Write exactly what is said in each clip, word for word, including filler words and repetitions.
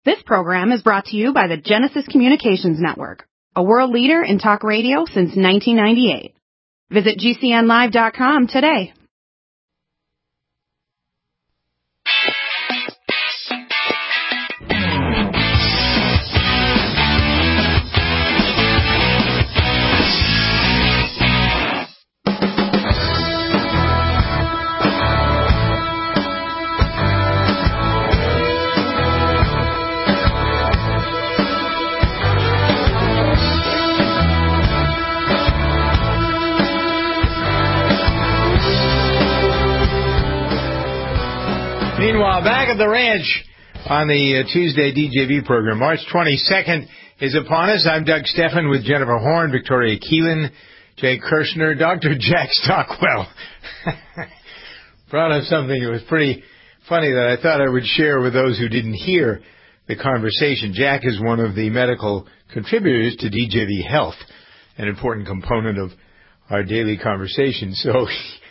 This program is brought to you by the Genesis Communications Network, a world leader in talk radio since nineteen ninety-eight. Visit G C N live dot com today. Meanwhile, back at the ranch on the uh, Tuesday D J V program, March twenty-second is upon us. I'm Doug Steffen with Jennifer Horn, Victoria Keelan, Jay Kirshner, Doctor Jack Stockwell. Brought up something that was pretty funny that I thought I would share with those who didn't hear the conversation. Jack is one of the medical contributors to D J V Health, an important component of our daily conversation. So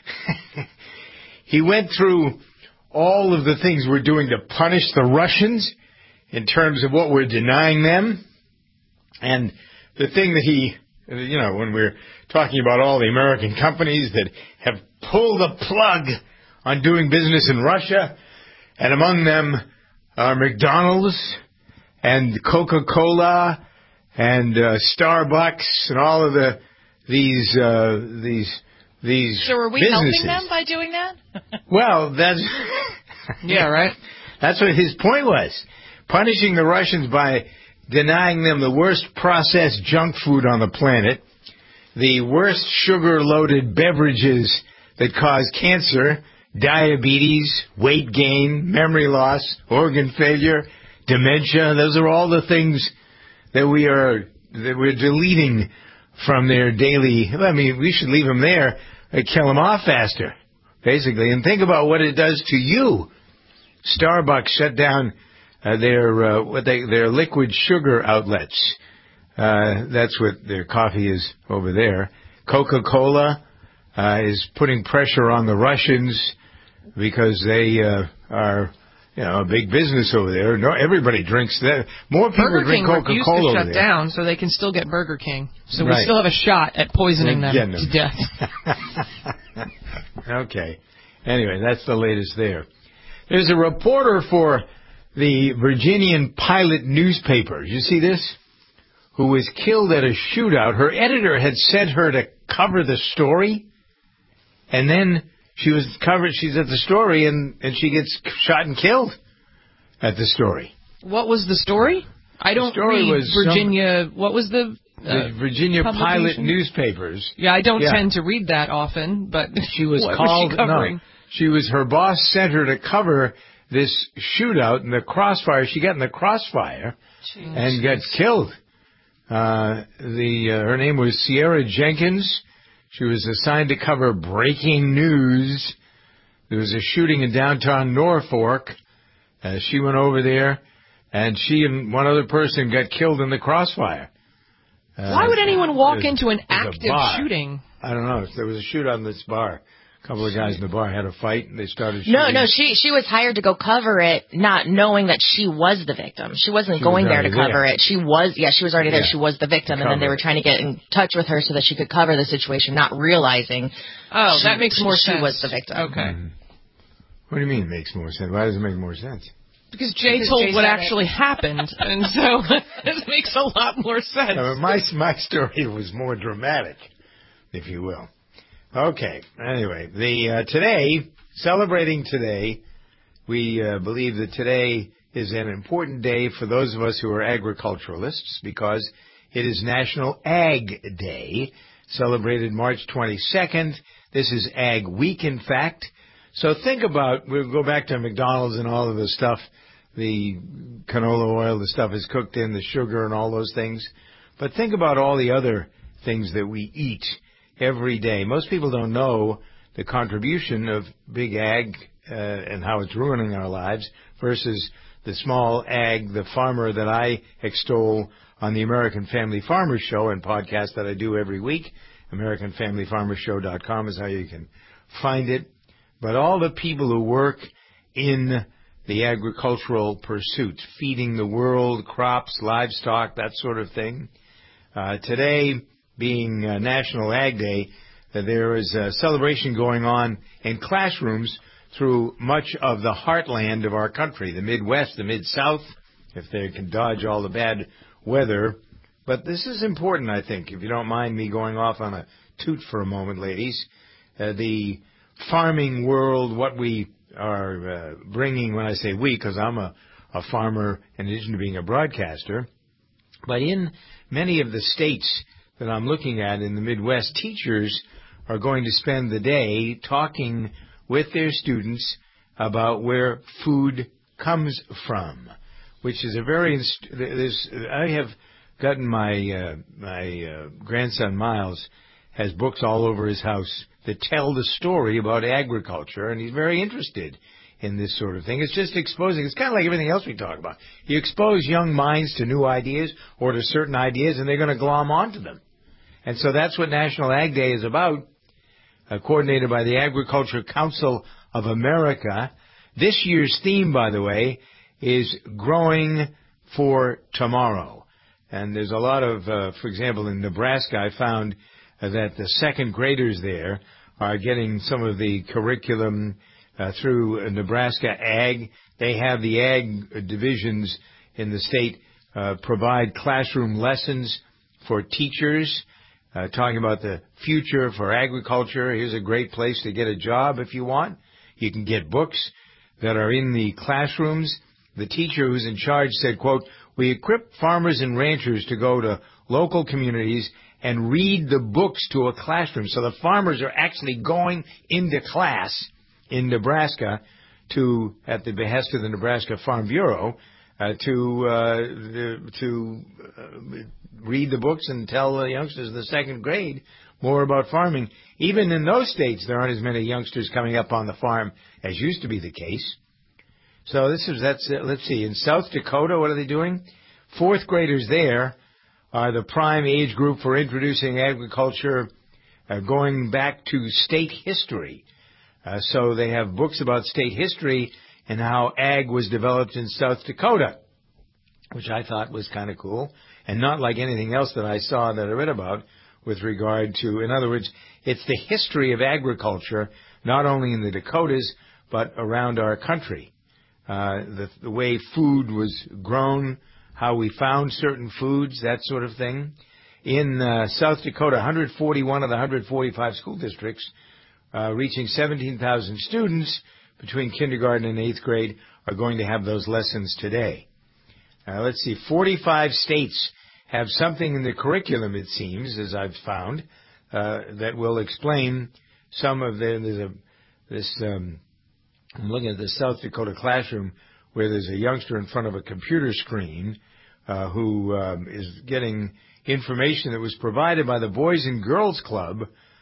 he went through all of the things we're doing to punish the Russians in terms of what we're denying them. And the thing that he, you know, when we're talking about all the American companies that have pulled the plug on doing business in Russia, and among them are McDonald's and Coca-Cola and uh, Starbucks and all of the these uh, these these So are we businesses. helping them by doing that? Well, that's yeah, right. That's what his point was. Punishing the Russians by denying them the worst processed junk food on the planet, the worst sugar-loaded beverages that cause cancer, diabetes, weight gain, memory loss, organ failure, dementia. Those are all the things that we are that we're deleting from their daily. I mean, we should leave them there and kill them off faster, basically. And think about what it does to you. Starbucks shut down uh, their uh, what they their liquid sugar outlets. Uh, that's what their coffee is over there. Coca-Cola uh, is putting pressure on the Russians because they uh, are, you know, a big business over there. No, everybody drinks that. More people Burger drink King Coca-Cola refused to over shut there. down, so they can still get Burger King. So Right. we still have a shot at poisoning them, them to death. Okay. Anyway, that's the latest there. There's a reporter for the Virginian Pilot newspaper. You see this? Who was killed at a shootout. Her editor had sent her to cover the story, and then she was covered. She's at the story, and, and she gets shot and killed at the story. What was the story? I don't the story read was Virginia. Some, what was the... Uh, the Virginia Pilot newspapers. Yeah, I don't yeah. tend to read that often, but she was what called. Was she covering? No, she was. Her boss sent her to cover this shootout in the crossfire. She got in the crossfire Jeez. and got killed. Uh, the uh, her name was Sierra Jenkins. She was assigned to cover breaking news. There was a shooting in downtown Norfolk. Uh, she went over there, and she and one other person got killed in the crossfire. Uh, Why would anyone walk was, into an active shooting? I don't know. There was a shootout in this bar. A couple of guys in the bar had a fight, and they started shooting. No, no, she she was hired to go cover it, not knowing that she was the victim. She wasn't she going was there to cover there. it. She was, yeah, she was already there. Yeah. She was the victim, and then they were trying to get in touch with her so that she could cover the situation, not realizing. Oh, she, that makes more she sense. She was the victim. Okay. Mm-hmm. What do you mean it makes more sense? Why does it make more sense? Because Jay because told Jay what it. actually happened, and so it makes a lot more sense. Yeah, but my my story was more dramatic, if you will. Okay. Anyway, the uh, today, celebrating today, we uh, believe that today is an important day for those of us who are agriculturalists because it is National Ag Day, celebrated March twenty-second. This is Ag Week, in fact. So think about, we'll go back to McDonald's and all of the stuff, the canola oil, the stuff is cooked in, the sugar and all those things. But think about all the other things that we eat every day. Most people don't know the contribution of big ag uh, and how it's ruining our lives versus the small ag, the farmer that I extol on the American Family Farmer Show and podcast that I do every week. American Family Farmer Show dot com is how you can find it. But all the people who work in the agricultural pursuits, feeding the world, crops, livestock, that sort of thing. Uh, today, being uh, National Ag Day, uh, there is a celebration going on in classrooms through much of the heartland of our country, the Midwest, the Mid-South, if they can dodge all the bad weather. But this is important, I think, if you don't mind me going off on a toot for a moment, ladies. Uh, the farming world, what we are uh, bringing, when I say we, because I'm a, a farmer in addition to being a broadcaster, but in many of the states that I'm looking at in the Midwest, teachers are going to spend the day talking with their students about where food comes from, which is a very, there's, I have gotten my, uh, my uh, grandson Miles has books all over his house that tell the story about agriculture, and he's very interested in this sort of thing. It's just exposing, it's kind of like everything else we talk about. You expose young minds to new ideas or to certain ideas, and they're going to glom onto them. And so that's what National Ag Day is about, uh, coordinated by the Agriculture Council of America. This year's theme, by the way, is growing for tomorrow. And there's a lot of, uh, for example, in Nebraska, I found uh, that the second graders there are getting some of the curriculum uh, through uh, Nebraska Ag. They have the Ag divisions in the state uh, provide classroom lessons for teachers, uh, talking about the future for agriculture. Here's a great place to get a job if you want. You can get books that are in the classrooms. The teacher who's in charge said, quote, "We equip farmers and ranchers to go to local communities and read the books to a classroom." So the farmers are actually going into class in Nebraska to, at the behest of the Nebraska Farm Bureau, uh, to uh, the, to uh, read the books and tell the youngsters in the second grade more about farming. Even in those states, there aren't as many youngsters coming up on the farm as used to be the case. So this is, that's, uh, let's see, in South Dakota, what are they doing? Fourth graders there are the prime age group for introducing agriculture, uh, going back to state history. Uh, so they have books about state history and how ag was developed in South Dakota, which I thought was kind of cool, and not like anything else that I saw that I read about with regard to, in other words, it's the history of agriculture, not only in the Dakotas, but around our country. Uh, the, the way food was grown, how we found certain foods, that sort of thing. In uh, South Dakota, one hundred forty-one of the one hundred forty-five school districts, uh, reaching seventeen thousand students between kindergarten and eighth grade, are going to have those lessons today. Uh, let's see, forty-five states have something in the curriculum, it seems, as I've found, uh, that will explain some of the, there's a, this, um, I'm looking at the South Dakota classroom where there's a youngster in front of a computer screen uh, who um, is getting information that was provided by the Boys and Girls Club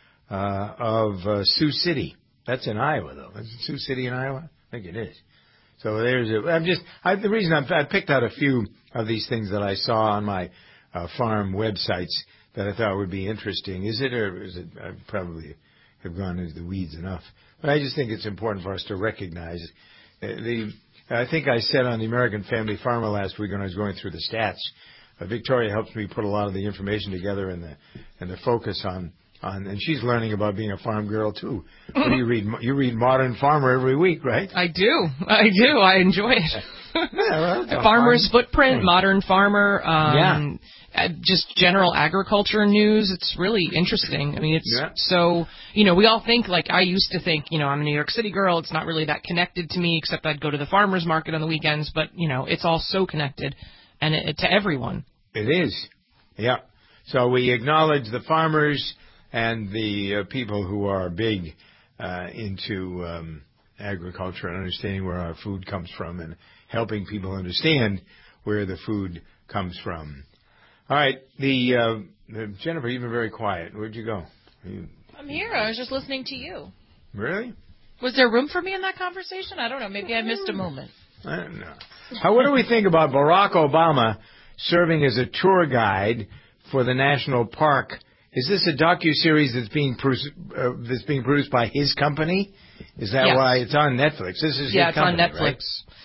uh, of uh, Sioux City. That's in Iowa, though. Is it Sioux City in Iowa? I think it is. So there's a, I'm just, I, the reason I'm, I picked out a few of these things that I saw on my uh, farm websites that I thought would be interesting. Is it, or is it, I probably have gone into the weeds enough. But I just think it's important for us to recognize uh, the, I think I said on the American Family Farmer last week when I was going through the stats, uh, Victoria helps me put a lot of the information together and the, and the focus on, on, and she's learning about being a farm girl too. What do you read? You read Modern Farmer every week, right? I do. I do. I enjoy it. Yeah, well, Farmer's farm. Footprint, Modern Farmer, um, yeah. uh, just general agriculture news. It's really interesting. I mean, it's yeah. so, you know, we all think, like I used to think, you know, I'm a New York City girl. It's not really that connected to me, except I'd go to the farmer's market on the weekends. But, you know, it's all so connected and it, it, to everyone. It is. Yeah. So we acknowledge the farmers and the uh, people who are big uh, into um, agriculture and understanding where our food comes from and helping people understand where the food comes from. All right. The, uh, the Jennifer, you've been very quiet. Where'd you go? You, I'm here. I was just listening to you. Really? Was there room for me in that conversation? I don't know. Maybe I missed a moment. I don't know. How, what do we think about Barack Obama serving as a tour guide for the national park? Is this a docuseries that's being uh, that's being produced by his company? Is that yes. why it's on Netflix? This is yeah, his it's company, on Netflix. Right?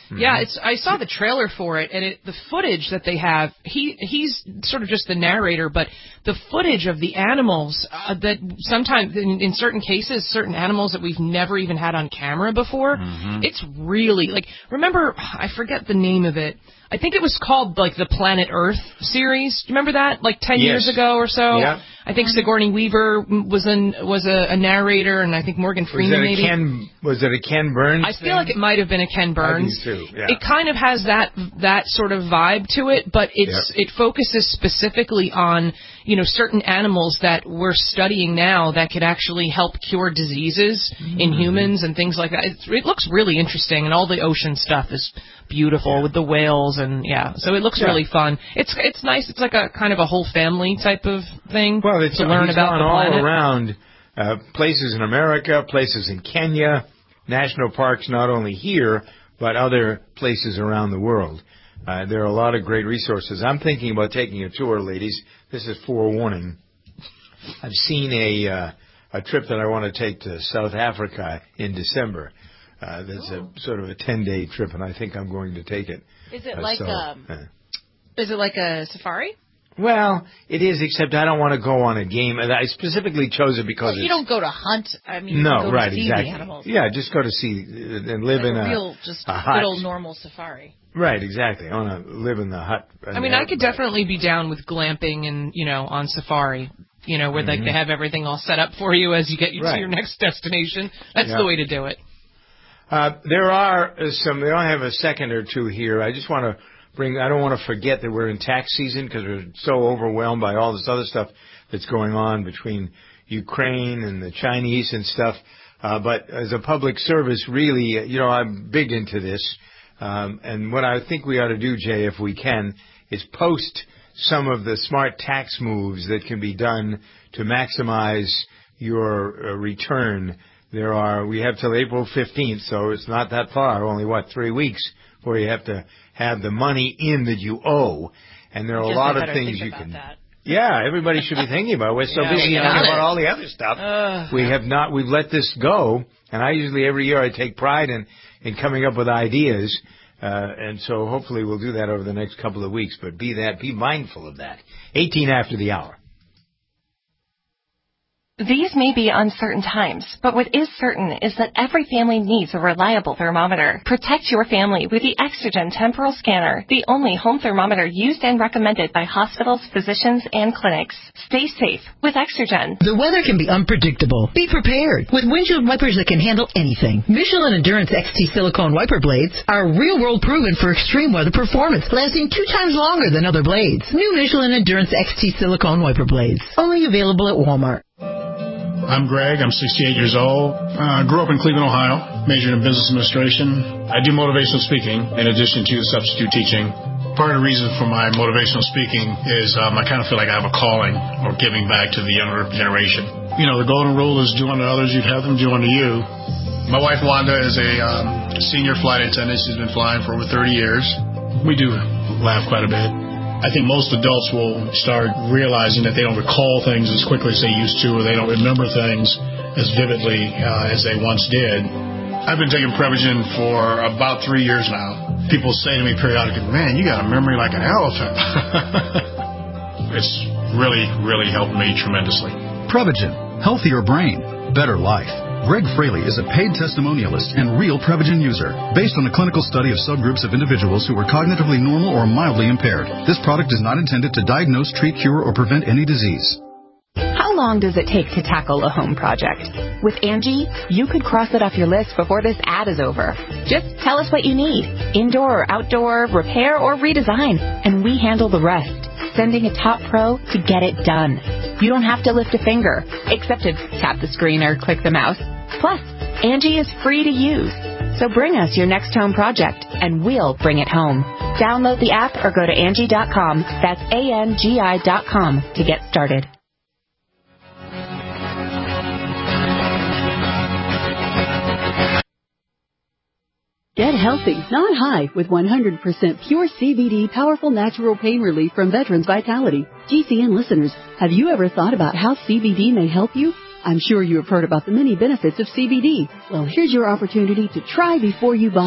Mm-hmm. Yeah, it's. I saw the trailer for it, and it, the footage that they have. He he's sort of just the narrator, but the footage of the animals uh, that sometimes, in, in certain cases, certain animals that we've never even had on camera before. Mm-hmm. It's really like. Remember, I forget the name of it. I think it was called like the Planet Earth series. Do you remember that? Like ten yes. years ago or so. Yeah. I think Sigourney Weaver was an was a, a narrator, and I think Morgan Freeman was it a maybe. Ken, was it a Ken Burns? I thing? feel like it might have been a Ken Burns. I do too. Yeah. It kind of has that that sort of vibe to it, but it's Yep. it focuses specifically on you know certain animals that we're studying now that could actually help cure diseases mm-hmm. in humans and things like that. It's, it looks really interesting, and all the ocean stuff is beautiful yeah. with the whales and yeah. So it looks yeah. really fun. It's it's nice. It's like a kind of a whole family type of thing. Well, it's to learn it's about gone the all planet. around uh, places in America, places in Kenya, national parks not only here but other places around the world. Uh, there are a lot of great resources. I'm thinking about taking a tour, ladies. This is forewarning. I've seen a uh, a trip that I want to take to South Africa in December. Uh, there's oh. a sort of a ten-day trip, and I think I'm going to take it. Is it uh, like so, um? Uh, is it like a safari? Well, it is, except I don't want to go on a game. And I specifically chose it because well, you it's, don't go to hunt. I mean, no, you go right, to see exactly. the animals. Yeah, just go to see and live like in a, a real, just a good hut. old normal safari. Right, exactly. I want to live in the hut. I mean, I could definitely be down with glamping and you know on safari. You know, where mm-hmm. like they have everything all set up for you as you get you right. to your next destination. That's yeah. the way to do it. Uh, there are some. They only have a second or two here. I just want to bring. I don't want to forget that we're in tax season because we're so overwhelmed by all this other stuff that's going on between Ukraine and the Chinese and stuff. Uh, but as a public service, really, you know, I'm big into this. Um, and what I think we ought to do, Jay, if we can, is post some of the smart tax moves that can be done to maximize your uh, return. There are, we have till April fifteenth, so it's not that far, only, what, three weeks before you have to have the money in that you owe. And there are a lot of things you can... That. Yeah, everybody should be thinking about it. We're so yeah, busy thinking about all the other stuff. Uh, we have not, we've let this go. And I usually, every year, I take pride in, in coming up with ideas. Uh, and so hopefully we'll do that over the next couple of weeks. But be that, be mindful of that. eighteen after the hour. These may be uncertain times, but what is certain is that every family needs a reliable thermometer. Protect your family with the Extragen Temporal Scanner, the only home thermometer used and recommended by hospitals, physicians, and clinics. Stay safe with Extragen. The weather can be unpredictable. Be prepared with windshield wipers that can handle anything. Michelin Endurance X T silicone wiper blades are real-world proven for extreme weather performance, lasting two times longer than other blades. New Michelin Endurance X T silicone wiper blades, only available at Walmart. I'm Greg. I'm sixty-eight years old. Uh, grew up in Cleveland, Ohio. Majored in business administration. I do motivational speaking in addition to substitute teaching. Part of the reason for my motivational speaking is um, I kind of feel like I have a calling or giving back to the younger generation. You know, the golden rule is do unto others, you'd have them do unto you. My wife, Wanda, is a um, senior flight attendant. She's been flying for over thirty years. We do laugh quite a bit. I think most adults will start realizing that they don't recall things as quickly as they used to, or they don't remember things as vividly uh, as they once did. I've been taking Prevagen for about three years now. People say to me periodically, man, you got a memory like an elephant. It's really, really helped me tremendously. Prevagen, healthier brain, better life. Greg Fraley is a paid testimonialist and real Prevagen user, based on a clinical study of subgroups of individuals who were cognitively normal or mildly impaired. This product is not intended to diagnose, treat, cure, or prevent any disease. How long does it take to tackle a home project? With Angie, you could cross it off your list before this ad is over. Just tell us what you need, indoor or outdoor, repair or redesign, and we handle the rest, sending a top pro to get it done. You don't have to lift a finger, except to tap the screen or click the mouse. Plus, Angie is free to use. So bring us your next home project, and we'll bring it home. Download the app or go to Angie dot com. That's A N G I dot com to get started. Get healthy, not high, with one hundred percent pure C B D powerful natural pain relief from Veterans Vitality. G C N listeners, have you ever thought about how C B D may help you? I'm sure you have heard about the many benefits of C B D. Well, here's your opportunity to try before you buy.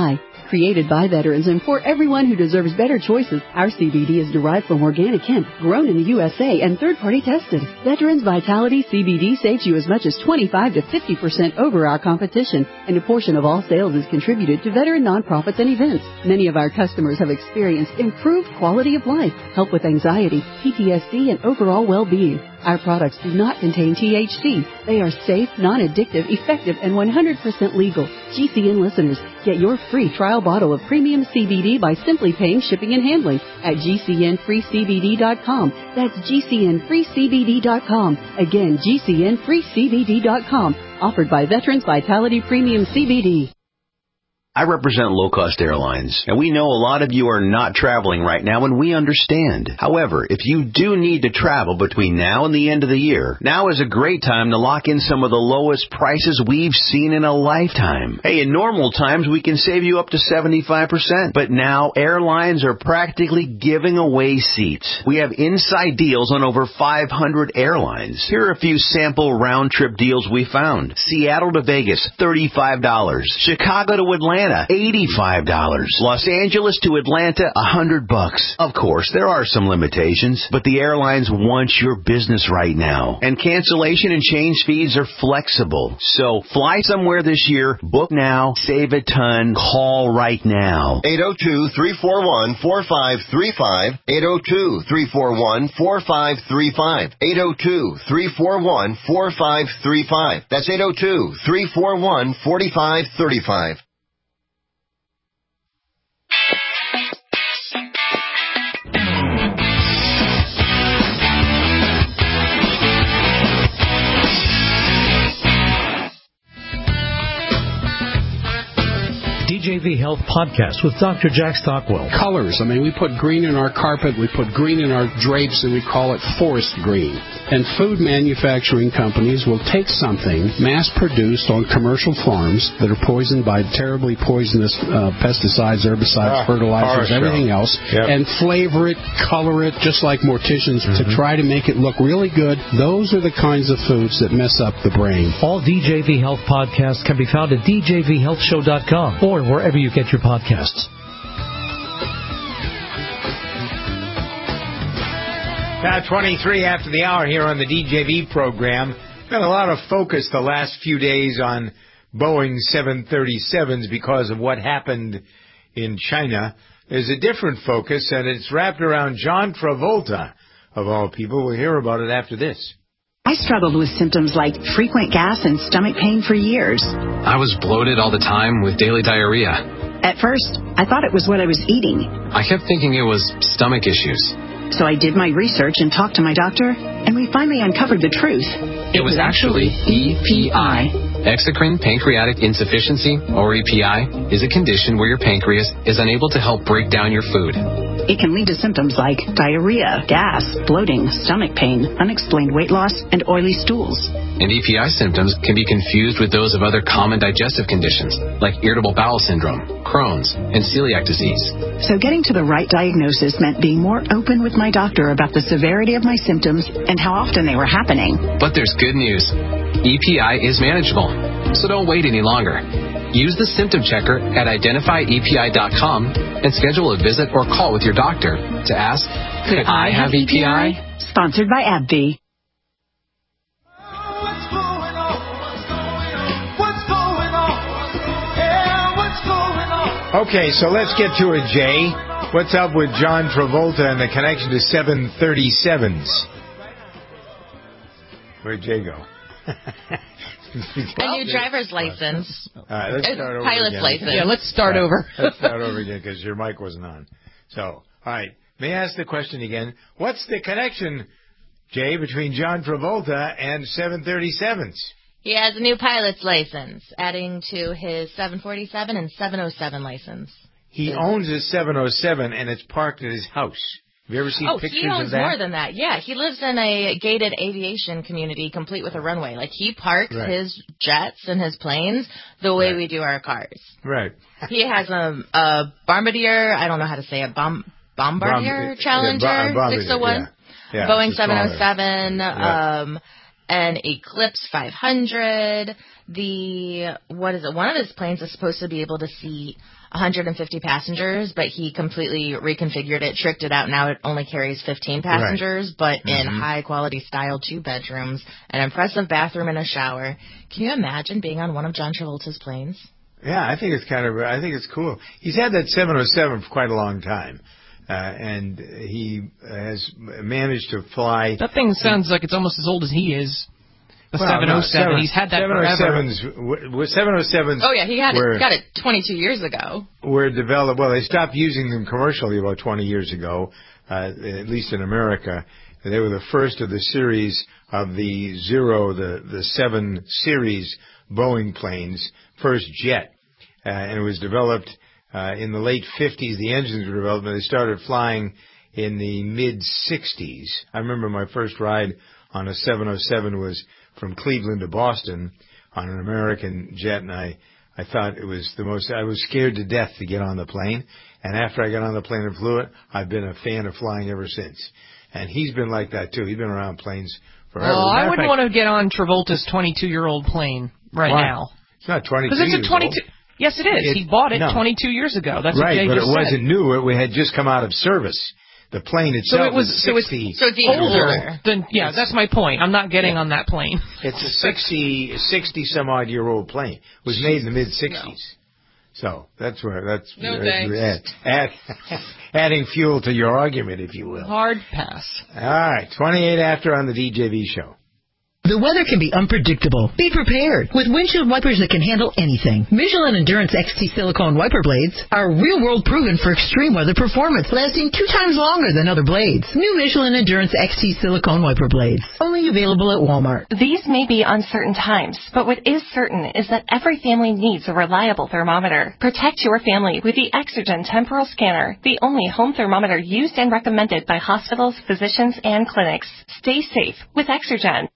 Created by veterans and for everyone who deserves better choices, our C B D is derived from organic hemp, grown in the U S A and third-party tested. Veterans Vitality C B D saves you as much as twenty-five to fifty percent over our competition, and a portion of all sales is contributed to veteran nonprofits and events. Many of our customers have experienced improved quality of life, help with anxiety, P T S D, and overall well-being. Our products do not contain T H C. They are safe, non-addictive, effective, and one hundred percent legal. G C N listeners, get your free trial bottle of premium C B D by simply paying shipping and handling at G C N free C B D dot com. That's G C N free C B D dot com. Again, G C N free C B D dot com. Offered by Veterans Vitality Premium C B D. I represent low-cost airlines, and we know a lot of you are not traveling right now, and we understand. However, if you do need to travel between now and the end of the year, now is a great time to lock in some of the lowest prices we've seen in a lifetime. Hey, in normal times, we can save you up to seventy-five percent, but now airlines are practically giving away seats. We have inside deals on over five hundred airlines. Here are a few sample round-trip deals we found. Seattle to Vegas, thirty-five dollars. Chicago to Atlanta, eighty-five dollars. Los Angeles to Atlanta, one hundred bucks. Of course, there are some limitations, but the airlines want your business right now. And cancellation and change fees are flexible. So fly somewhere this year, book now, save a ton, call right now. eight oh two, three four one, four five three five. eight oh two, three four one, four five three five. eight oh two, three four one, four five three five. That's eight oh two, three four one, four five three five. D J V Health Podcast with Doctor Jack Stockwell. Colors. I mean, we put green in our carpet, we put green in our drapes, and we call it forest green. And food manufacturing companies will take something mass-produced on commercial farms that are poisoned by terribly poisonous uh, pesticides, herbicides, ah, fertilizers, everything else, yep. and flavor it, color it, just like morticians, mm-hmm. to try to make it look really good. Those are the kinds of foods that mess up the brain. All D J V Health podcasts can be found at D J V health show dot com or wherever you get your podcasts. Now twenty-three after the hour here on the D J V program. Been a lot of focus the last few days on Boeing seven thirty-sevens because of what happened in China. There's a different focus, and it's wrapped around John Travolta, of all people. We'll hear about it after this. I struggled with symptoms like frequent gas and stomach pain for years. I was bloated all the time with daily diarrhea. At first, I thought it was what I was eating. I kept thinking it was stomach issues. So I did my research and talked to my doctor, and we finally uncovered the truth. It, it was, was actually E P I. Exocrine pancreatic insufficiency, or E P I, is a condition where your pancreas is unable to help break down your food. It can lead to symptoms like diarrhea, gas, bloating, stomach pain, unexplained weight loss, and oily stools. And E P I symptoms can be confused with those of other common digestive conditions, like irritable bowel syndrome, Crohn's, and celiac disease. So getting to the right diagnosis meant being more open with my doctor about the severity of my symptoms and how often they were happening. But there's good news. E P I is manageable, so don't wait any longer. Use the symptom checker at identify E P I dot com and schedule a visit or call with your doctor to ask, could I have E P I? Sponsored by AbbVie. Okay, so let's get to it, Jay. What's up with John Travolta and the connection to seven thirty-sevens? Where'd Jay go? A new driver's license. All right, let's start over Pilot's again. license. Yeah, let's start right, over. Let's start over again because your mic wasn't on. So, all right, may I ask the question again? What's the connection, Jay, between John Travolta and seven thirty-sevens? He has a new pilot's license, adding to his seven forty-seven and seven oh seven license. He so. owns a seven oh seven, and it's parked at his house. Have you ever seen oh, pictures he owns of that? more than that. Yeah, he lives in a gated aviation community complete with a runway. Like, he parks right. his jets and his planes the way right. we do our cars. Right. He has a, a Bombardier, I don't know how to say it, Bom, Bombardier Bom, Challenger yeah, Bombardier, six oh one, yeah. Yeah, Boeing seven oh seven, yeah. um, an Eclipse five hundred. The, what is it, one of his planes is supposed to be able to seat one hundred fifty passengers, but he completely reconfigured it, tricked it out. Now it only carries fifteen passengers, right. but mm-hmm. in high-quality style, two bedrooms, an impressive bathroom and a shower. Can you imagine being on one of John Travolta's planes? Yeah, I think it's kind of, I think it's cool. He's had that seven oh seven for quite a long time. Uh, and he has managed to fly. That thing sounds like it's almost as old as he is. The well, seven oh seven. No, He's had that forever. seven oh sevens. Oh, yeah, he had were, it, got it twenty-two years ago. Were developed, well, they stopped using them commercially about twenty years ago, uh, at least in America. They were the first of the series of the Zero, the, the seven series Boeing planes, first jet. Uh, and it was developed uh, in the late fifties. The engines were developed, and they started flying in the mid-sixties. I remember my first ride on a seven oh seven was from Cleveland to Boston on an American jet, and I, I thought it was the most, I was scared to death to get on the plane. And after I got on the plane and flew it, I've been a fan of flying ever since. And he's been like that, too. He's been around planes forever. Well, I wouldn't fact, want to get on Travolta's twenty-two-year-old plane right why? now. It's not twenty-two Because it's a twenty-two. Old. Yes, it is. It, he bought it no. twenty-two years ago. That's right, what Jay but just it said. wasn't new. It had just come out of service. The plane itself so it was, is so sixty. It's, so it's older. Than, yeah, that's my point. I'm not getting yeah. on that plane. It's a sixty, sixty some odd year old plane. It was made in the mid sixties. No. So that's where that's no uh, thanks. Add, add, adding fuel to your argument, if you will. Hard pass. All right, twenty-eight after on the D J V show. The weather can be unpredictable. Be prepared with windshield wipers that can handle anything. Michelin Endurance X T silicone wiper blades are real-world proven for extreme weather performance, lasting two times longer than other blades. New Michelin Endurance X T silicone wiper blades, only available at Walmart. These may be uncertain times, but what is certain is that every family needs a reliable thermometer. Protect your family with the Exergen Temporal Scanner, the only home thermometer used and recommended by hospitals, physicians, and clinics. Stay safe with Exergen.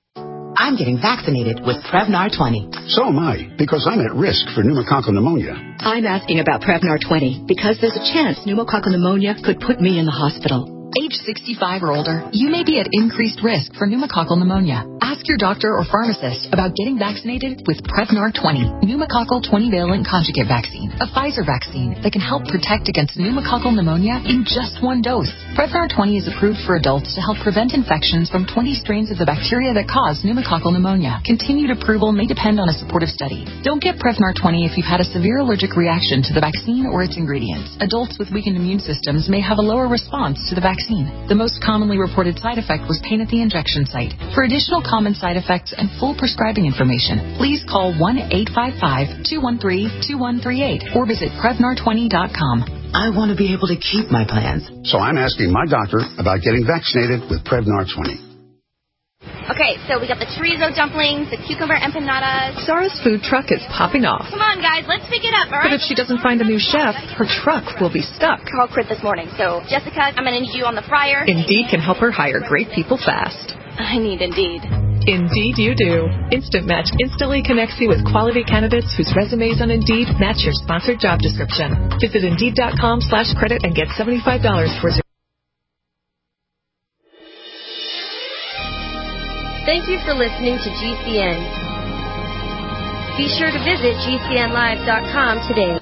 I'm getting vaccinated with Prevnar twenty. So am I, because I'm at risk for pneumococcal pneumonia. I'm asking about Prevnar twenty because there's a chance pneumococcal pneumonia could put me in the hospital. Age sixty-five or older, you may be at increased risk for pneumococcal pneumonia. Ask your doctor or pharmacist about getting vaccinated with Prevnar twenty, pneumococcal twenty-valent conjugate vaccine, a Pfizer vaccine that can help protect against pneumococcal pneumonia in just one dose. Prevnar twenty is approved for adults to help prevent infections from twenty strains of the bacteria that cause pneumococcal pneumonia. Continued approval may depend on a supportive study. Don't get Prevnar twenty if you've had a severe allergic reaction to the vaccine or its ingredients. Adults with weakened immune systems may have a lower response to the vaccine. The most commonly reported side effect was pain at the injection site. For additional common side effects and full prescribing information, please call one eight five five, two one three, two one three eight or visit Prevnar twenty dot com. I want to be able to keep my plans. So I'm asking my doctor about getting vaccinated with Prevnar twenty. Okay, so we got the chorizo dumplings, the cucumber empanadas. Sarah's food truck is popping off. Come on, guys, let's pick it up, all right? But if she doesn't find a new chef, her truck will be stuck. Carl quit this morning, so Jessica, I'm going to need you on the fryer. Indeed can help her hire great people fast. I need Indeed. Indeed you do. Instant Match instantly connects you with quality candidates whose resumes on Indeed match your sponsored job description. Visit Indeed.com slash credit and get seventy-five dollars towards your... Thank you for listening to G C N. Be sure to visit G C N live dot com today.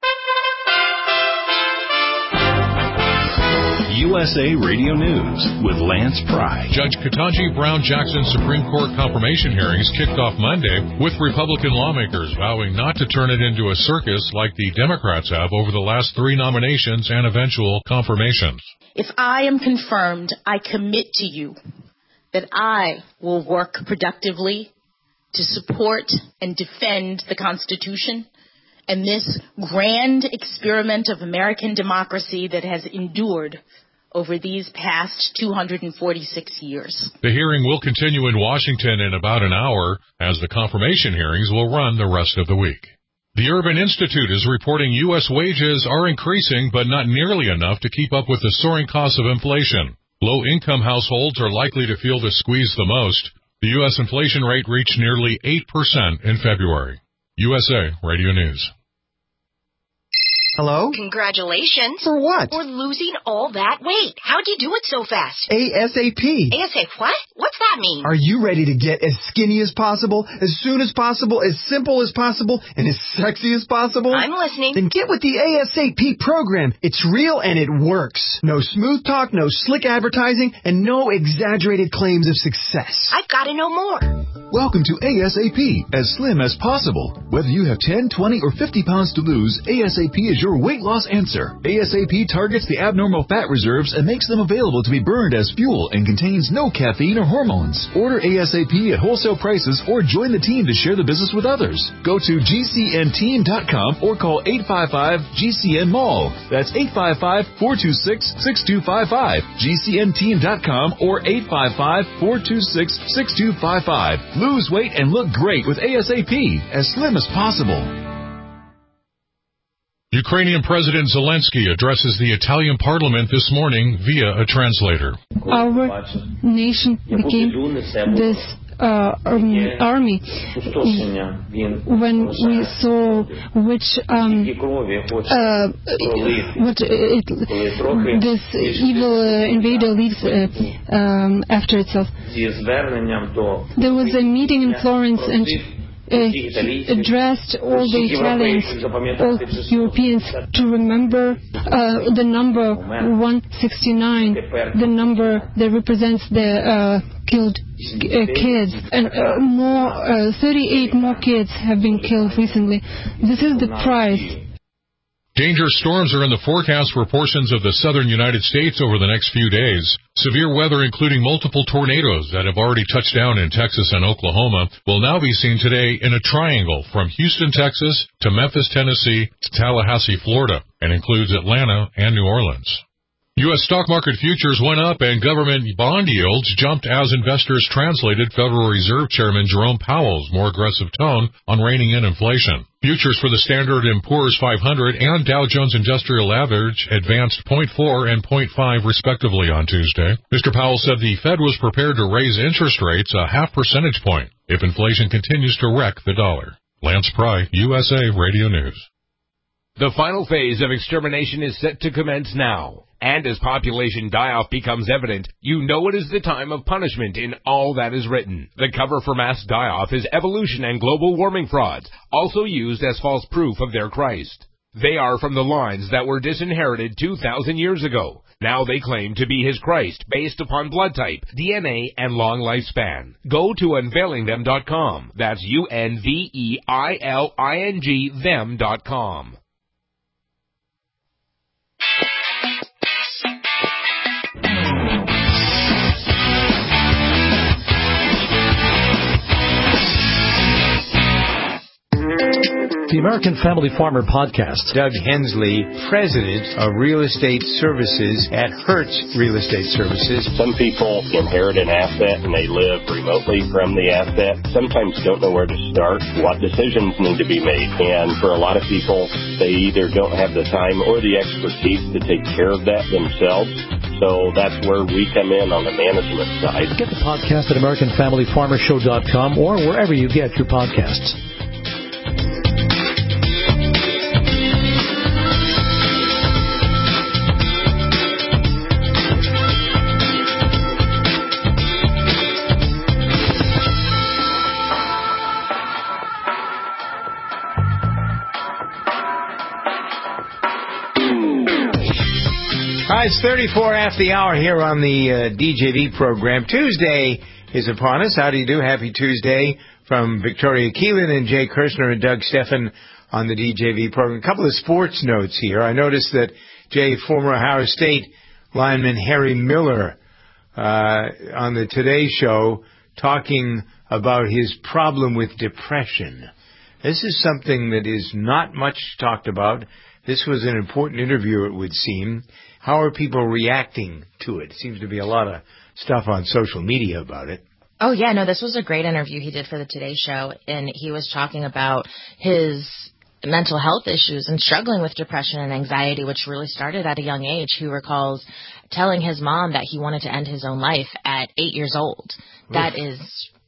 U S A Radio News with Lance Pry. Judge Ketanji Brown Jackson's Supreme Court confirmation hearings kicked off Monday with Republican lawmakers vowing not to turn it into a circus like the Democrats have over the last three nominations and eventual confirmations. If I am confirmed, I commit to you that I will work productively to support and defend the Constitution and this grand experiment of American democracy that has endured over these past two hundred forty-six years. The hearing will continue in Washington in about an hour, as the confirmation hearings will run the rest of the week. The Urban Institute is reporting U S wages are increasing, but not nearly enough to keep up with the soaring costs of inflation. Low-income households are likely to feel the squeeze the most. The U S inflation rate reached nearly eight percent in February. U S A Radio News. Hello? Congratulations. For what? For losing all that weight. How'd you do it so fast? ASAP. ASAP what? What's that mean? Are you ready to get as skinny as possible, as soon as possible, as simple as possible, and as sexy as possible? I'm listening. Then get with the ASAP program. It's real and it works. No smooth talk, no slick advertising, and no exaggerated claims of success. I've got to know more. Welcome to ASAP, as slim as possible. Whether you have ten, twenty, or fifty pounds to lose, ASAP is your weight loss answer. ASAP targets the abnormal fat reserves and makes them available to be burned as fuel and contains no caffeine or hormones. Order ASAP at wholesale prices or join the team to share the business with others. Go to G C N team dot com or call eight five five G C N mall. That's eight five five, four two six, six two five five. G C N team dot com or eight five five, four two six, six two five five. Lose weight and look great with ASAP, as slim as possible. Ukrainian President Zelensky addresses the Italian parliament this morning via a translator. Our nation became this uh, um, army when we saw which um, uh, what it, this evil uh, invader leaves uh, um, after itself. There was a meeting in Florence and Uh, he addressed all the Italians, all Europeans, to remember uh, the number one sixty-nine, the number that represents the uh, killed uh, kids. And uh, more, uh, thirty-eight more kids have been killed recently. This is the price. Dangerous storms are in the forecast for portions of the southern United States over the next few days. Severe weather, including multiple tornadoes that have already touched down in Texas and Oklahoma, will now be seen today in a triangle from Houston, Texas, to Memphis, Tennessee, to Tallahassee, Florida, and includes Atlanta and New Orleans. U S stock market futures went up and government bond yields jumped as investors translated Federal Reserve Chairman Jerome Powell's more aggressive tone on reining in inflation. Futures for the Standard and Poor's five hundred and Dow Jones Industrial Average advanced zero point four and zero point five respectively on Tuesday. Mister Powell said the Fed was prepared to raise interest rates a half percentage point if inflation continues to wreck the dollar. Lance Pry, U S A Radio News. The final phase of extermination is set to commence now. And as population die-off becomes evident, you know it is the time of punishment in all that is written. The cover for mass die-off is evolution and global warming frauds, also used as false proof of their Christ. They are from the lines that were disinherited two thousand years ago. Now they claim to be his Christ based upon blood type, D N A, and long lifespan. Go to unveiling them dot com. That's U N V E I L I N G them dot com. The American Family Farmer Podcast. Doug Hensley, President of Real Estate Services at Hertz Real Estate Services. Some people inherit an asset and they live remotely from the asset. Sometimes don't know where to start, what decisions need to be made. And for a lot of people, they either don't have the time or the expertise to take care of that themselves. So that's where we come in on the management side. Get the podcast at American Family Farmer Show dot com or wherever you get your podcasts. All right, it's thirty-four after the hour here on the uh, D J V program. Tuesday is upon us. How do you do? Happy Tuesday from Victoria Keelan and Jay Kirshner and Doug Steffen on the D J V program. A couple of sports notes here. I noticed that, Jay, former Ohio State lineman Harry Miller uh, on the Today Show talking about his problem with depression. This is something that is not much talked about. This was an important interview, it would seem. How are people reacting to it? Seems to be a lot of stuff on social media about it. Oh, yeah, no, this was a great interview he did for the Today Show, and he was talking about his mental health issues and struggling with depression and anxiety, which really started at a young age. He recalls telling his mom that he wanted to end his own life at eight years old. That Oof. is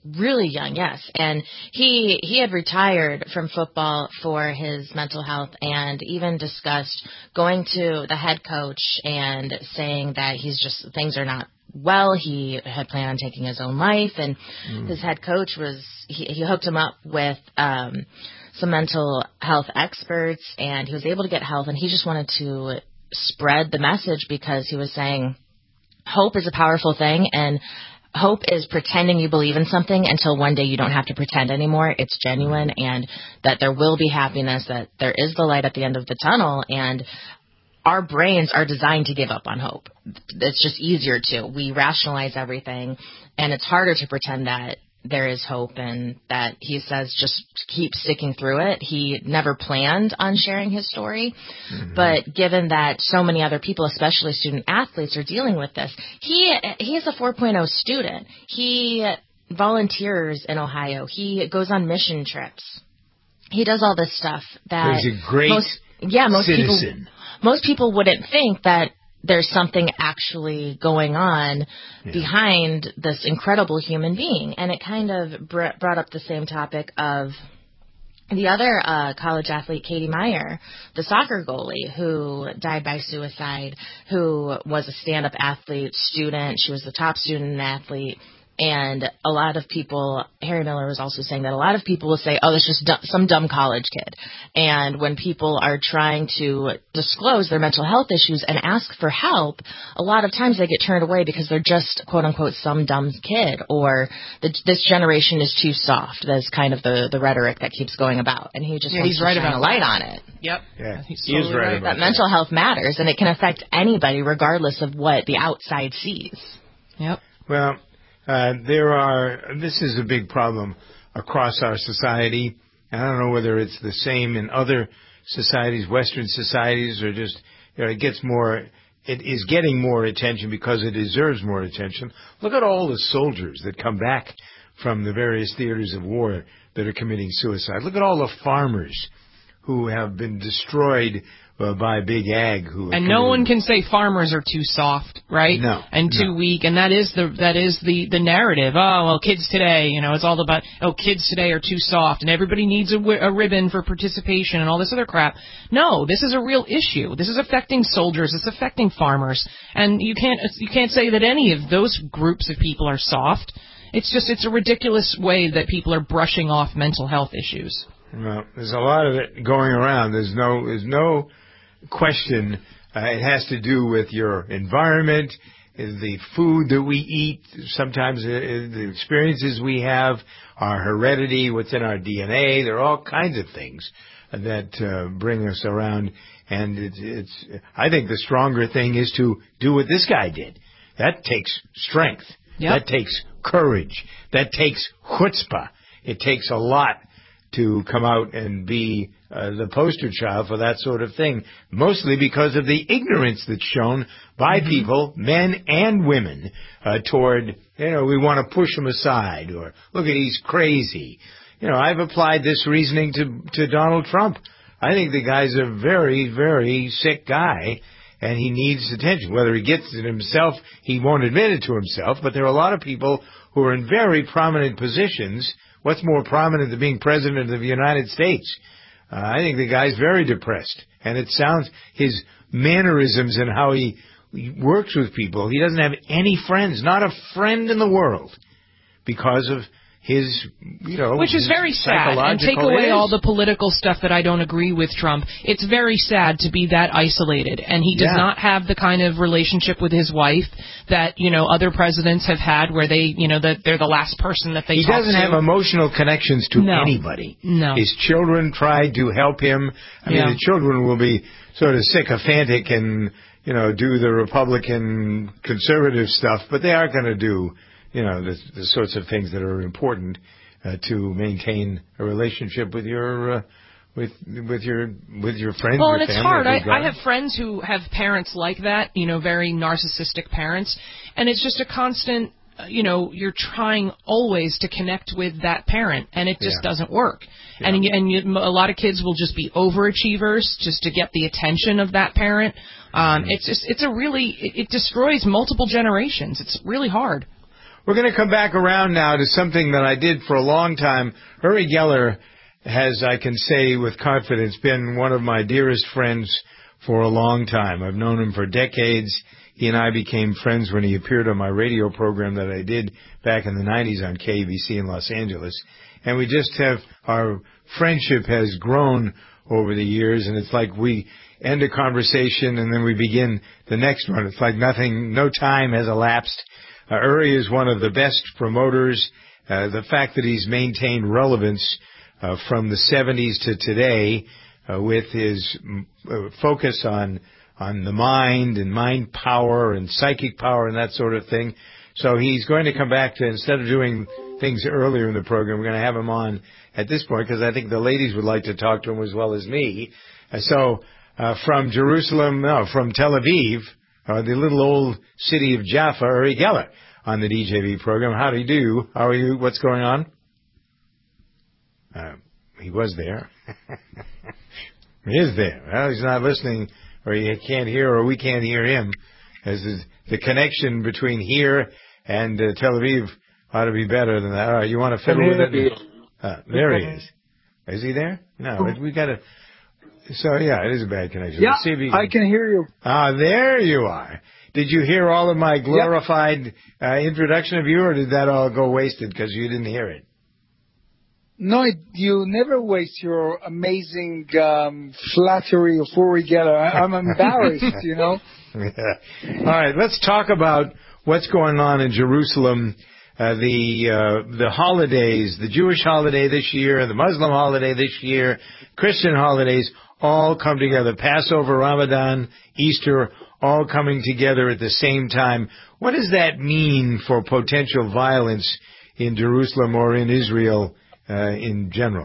Really young, yes. And he he had retired from football for his mental health and even discussed going to the head coach and saying that he's just, things are not well. He had planned on taking his own life, and mm. his head coach was, he, he hooked him up with um, some mental health experts, and he was able to get help, and he just wanted to spread the message because he was saying hope is a powerful thing, and hope is pretending you believe in something until one day you don't have to pretend anymore. It's genuine, and that there will be happiness, that there is the light at the end of the tunnel, and our brains are designed to give up on hope. It's just easier to. We rationalize everything, and it's harder to pretend that there is hope, and that he says just keep sticking through it. He never planned on sharing his story, mm-hmm. but given that so many other people, especially student athletes, are dealing with this, he he is a four point oh student. He volunteers in Ohio. He goes on mission trips. He does all this stuff that he's a great most, yeah, most citizen. people most people wouldn't think that there's something actually going on yeah. behind this incredible human being. And it kind of br- brought up the same topic of the other uh, college athlete, Katie Meyer, the soccer goalie who died by suicide, who was a stand-up athlete student. She was the top student athlete. And a lot of people, Harry Miller was also saying that a lot of people will say, oh, that's just d- some dumb college kid. And when people are trying to disclose their mental health issues and ask for help, a lot of times they get turned away because they're just, quote unquote, some dumb kid, or the, this generation is too soft. That's kind of the, the rhetoric that keeps going about. And he just yeah, wants he's to right shine about a light that. on it. Yep. Yeah, he's he is right, right about that. That mental health matters, and it can affect anybody regardless of what the outside sees. Yep. Well, Uh, there are, this is a big problem across our society. I don't know whether it's the same in other societies, Western societies, or just, you know, it gets more, it is getting more attention because it deserves more attention. Look at all the soldiers that come back from the various theaters of war that are committing suicide. Look at all the farmers who have been destroyed Uh, by Big Ag, who and no one can say farmers are too soft, right? No, and too no. weak, and that is the that is the the narrative. Oh well, kids today, you know, it's all about oh kids today are too soft, and everybody needs a, a ribbon for participation and all this other crap. No, this is a real issue. This is affecting soldiers. It's affecting farmers, and you can't you can't say that any of those groups of people are soft. It's just it's a ridiculous way that people are brushing off mental health issues. Well, there's a lot of it going around. There's no there's no question. Uh, it has to do with your environment, the food that we eat, sometimes uh, the experiences we have, our heredity, what's in our D N A. There are all kinds of things that uh, bring us around. And it's, it's, I think the stronger thing is to do what this guy did. That takes strength. Yep. That takes courage. That takes chutzpah. It takes a lot to come out and be uh, the poster child for that sort of thing, mostly because of the ignorance that's shown by mm-hmm. people, men and women, uh, toward, you know, we want to push him aside, or look at he's crazy. You know, I've applied this reasoning to, to Donald Trump. I think the guy's a very, very sick guy, and he needs attention. Whether he gets it himself, he won't admit it to himself, but there are a lot of people who are in very prominent positions. What's more prominent than being president of the United States? Uh, I think the guy's very depressed. And it sounds, his mannerisms and how he, he works with people, he doesn't have any friends, not a friend in the world, because of his, you know, which is very sad. And take away all the political stuff that I don't agree with Trump. It's very sad to be that isolated, and he does yeah. not have the kind of relationship with his wife that, you know, other presidents have had, where they, you know, that they're the last person that they he talk doesn't to. have emotional connections to no. anybody. No, his children tried to help him. I yeah. mean, the children will be sort of sycophantic and, you know, do the Republican conservative stuff, but they aren't going to do, you know, the, the sorts of things that are important uh, to maintain a relationship with your uh, with with your with your friends. Well, your and it's family, hard. I, God. I have friends who have parents like that, you know, very narcissistic parents, and it's just a constant. You know, you're trying always to connect with that parent, and it just yeah. doesn't work. Yeah. And and you, a lot of kids will just be overachievers just to get the attention of that parent. Um, mm-hmm. It's just it's a really it, it destroys multiple generations. It's really hard. we're going to come back around now to something that I did for a long time. Uri Geller has, I can say with confidence, been one of my dearest friends for a long time. I've known him for decades. He and I became friends when he appeared on my radio program that I did back in the nineties on K B C in Los Angeles. And we just have, our friendship has grown over the years, and it's like we end a conversation and then we begin the next one. It's like nothing, no time has elapsed. Uh, Uri is one of the best promoters. Uh, the fact that he's maintained relevance uh, from the seventies to today uh, with his uh, focus on on the mind and mind power and psychic power and that sort of thing. So he's going to come back to, instead of doing things earlier in the program, we're going to have him on at this point because I think the ladies would like to talk to him as well as me. Uh, so uh, from Jerusalem, no, from Tel Aviv, uh, the little old city of Jaffa, Uri Geller on the D J V program. How do you do? How are you? What's going on? Uh, he was there. He is there. Well, he's not listening, or he can't hear, or we can't hear him. As is, the connection between here and uh, Tel Aviv ought to be better than that. All right, you want to fiddle with it? Uh, there he is. Is he there? No, we got to. So yeah, it is a bad connection. Yeah, see if can... I can hear you. Ah, there you are. Did you hear all of my glorified yep. uh, introduction of you, or did that all go wasted because you didn't hear it? No, it, you never waste your amazing um, flattery of Uri Geller. I, I'm embarrassed, you know. Yeah. All right, let's talk about what's going on in Jerusalem. Uh, the uh, the holidays, the Jewish holiday this year, the Muslim holiday this year, Christian holidays, all come together. Passover, Ramadan, Easter, all coming together at the same time. What does that mean for potential violence in Jerusalem or in Israel uh, in general?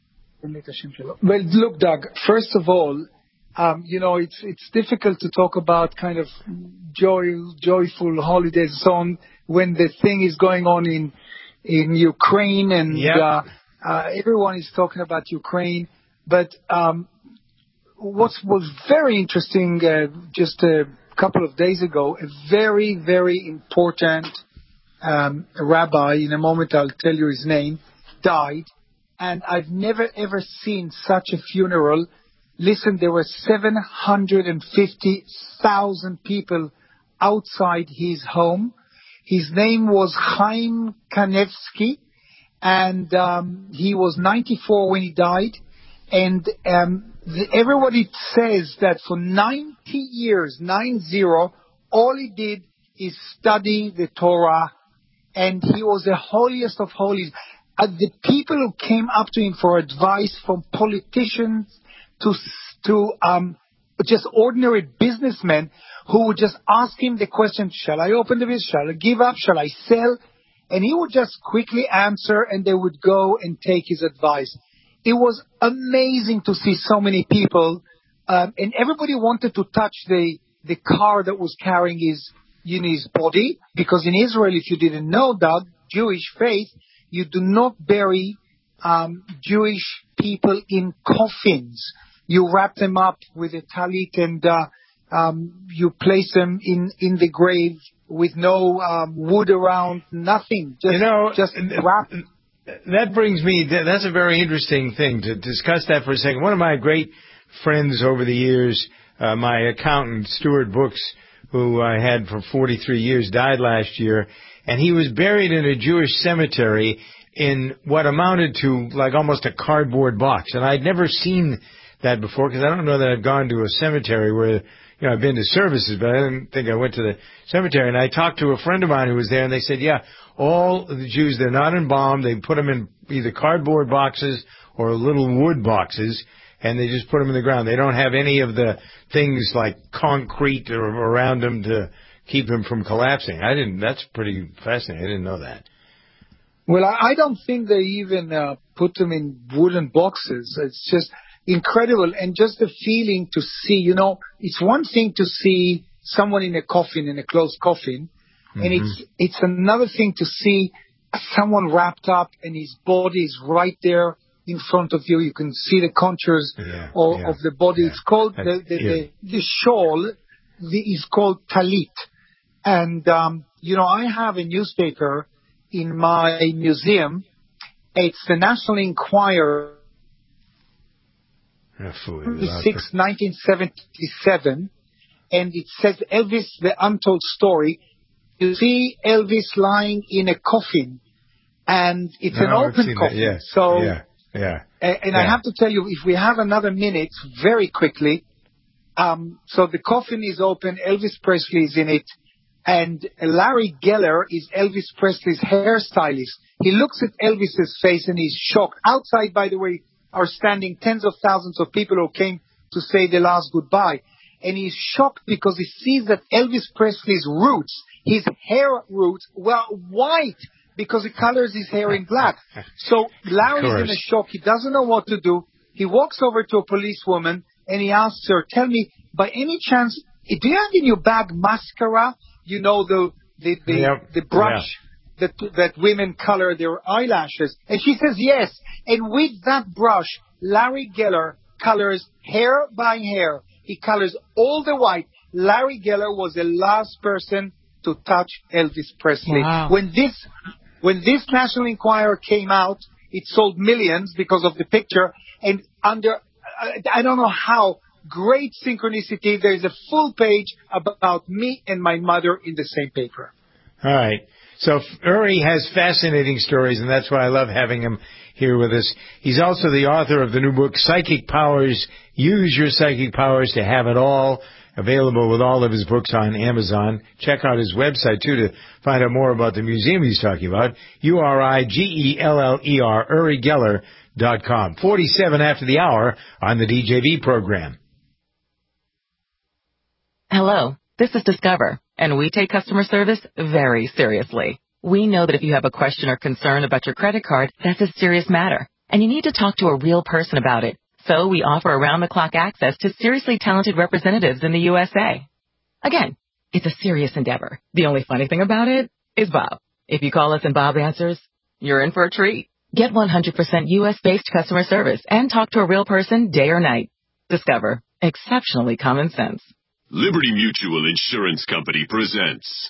Well, look, Doug, first of all, um, you know, it's it's difficult to talk about kind of joy, joyful holidays and so on when the thing is going on in in Ukraine and yep. uh, uh, everyone is talking about Ukraine. But um, what was very interesting uh, just a couple of days ago, a very, very important um, rabbi, in a moment I'll tell you his name, died. And I've never, ever seen such a funeral. Listen, there were seven hundred fifty thousand people outside his home. His name was Chaim Kanevsky, and um, he was ninety-four when he died. And um, the, everybody says that for ninety years, nine zero, all he did is study the Torah, and he was the holiest of holies. Uh, the people who came up to him for advice, from politicians to to um, just ordinary businessmen who would just ask him the question, shall I open the business? Shall I give up? Shall I sell? And he would just quickly answer, and they would go and take his advice. It was amazing to see so many people, um, and everybody wanted to touch the, the car that was carrying his, you know, his body, because in Israel, if you didn't know that, Jewish faith, you do not bury um, Jewish people in coffins. You wrap them up with a talit and uh, um, you place them in, in the grave with no um, wood around, nothing. Just, you know, just wrap. That brings me, that's a very interesting thing to discuss that for a second. One of my great friends over the years, uh, my accountant, Stuart Brooks, who I had for forty-three years, died last year. And he was buried in a Jewish cemetery in what amounted to like almost a cardboard box. And I'd never seen that before because I don't know that I've gone to a cemetery where, you know, I've been to services, but I didn't think I went to the cemetery. And I talked to a friend of mine who was there, and they said, yeah, all the Jews, they're not embalmed. They put them in either cardboard boxes or little wood boxes, and they just put them in the ground. They don't have any of the things like concrete or around them to keep them from collapsing. I didn't. That's pretty fascinating. I didn't know that. Well, I, I don't think they even uh, put them in wooden boxes. It's just incredible, and just the feeling to see. You know, it's one thing to see someone in a coffin, in a closed coffin, mm-hmm. and it's it's another thing to see someone wrapped up and his body is right there in front of you. You can see the contours yeah, of, yeah, of the body. Yeah. It's called the the, the the shawl. The, is called talit. And, um, you know, I have a newspaper in my museum. It's the National Enquirer, nineteen seventy-seven, and it says Elvis, the Untold Story. You see Elvis lying in a coffin, and it's no, an open coffin. Yeah. So, yeah, yeah. And, and yeah. I have to tell you, if we have another minute, very quickly, um, so the coffin is open, Elvis Presley is in it, and Larry Geller is Elvis Presley's hairstylist. He looks at Elvis's face and he's shocked. Outside, by the way, are standing tens of thousands of people who came to say the last goodbye. And he's shocked because he sees that Elvis Presley's roots, his hair roots, were white because he colors his hair in black. So Larry's in a shock. He doesn't know what to do. He walks over to a policewoman and he asks her, tell me, by any chance, do you have in your bag mascara? You know, the the the, yep. the brush yeah. that that women color their eyelashes. And she says yes. And with that brush, Larry Geller colors hair by hair. He colors all the white. Larry Geller was the last person to touch Elvis Presley. Wow. When this when this National Enquirer came out, it sold millions because of the picture. And under, I don't know how, great synchronicity, there's a full page about me and my mother in the same paper. All right. So Uri has fascinating stories, and that's why I love having him here with us. He's also the author of the new book, Psychic Powers. Use Your Psychic Powers to Have It All. Available with all of his books on Amazon. Check out his website, too, to find out more about the museum he's talking about. U R I G E L L E R, Uri Geller dot com. forty-seven after the hour on the D J V program. Hello, this is Discover, and we take customer service very seriously. We know that if you have a question or concern about your credit card, that's a serious matter, and you need to talk to a real person about it. So we offer around-the-clock access to seriously talented representatives in the U S A. Again, it's a serious endeavor. The only funny thing about it is Bob. If you call us and Bob answers, you're in for a treat. Get one hundred percent U S-based customer service and talk to a real person day or night. Discover. Exceptionally common sense. Liberty Mutual Insurance Company presents